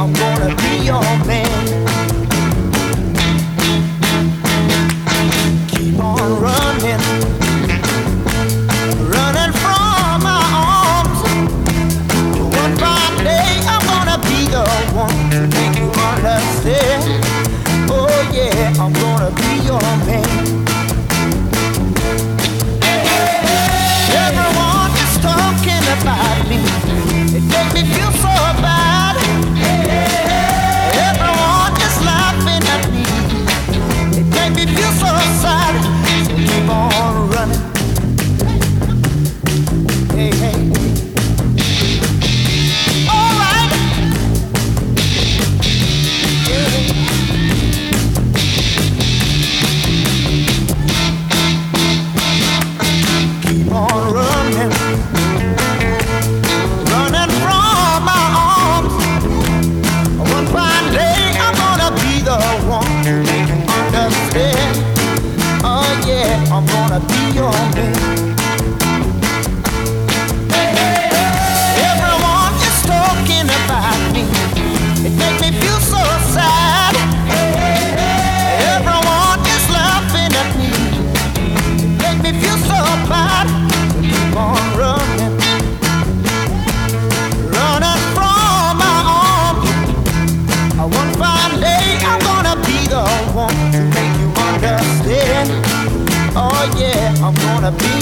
I'm gonna be your man. Keep on running, running from my arms. One fine day I'm gonna be the one to make you understand. Oh yeah, I'm gonna be your man. Everyone is talking about me. It makes me feel so bad. Everyone is laughing at me. It makes me feel so sad. So keep on running. Hey, hey. All right. Yeah. Keep on running, running from my arms. One fine day I'm gonna be the one to make you understand. Oh yeah, I'm gonna be your man. Everyone is talking about me. It makes me feel so sad. Everyone is laughing at me. Make me feel so bad. So keep on running, running from my arms. One fine day I'm gonna be the one to make you understand. Oh yeah, I'm gonna be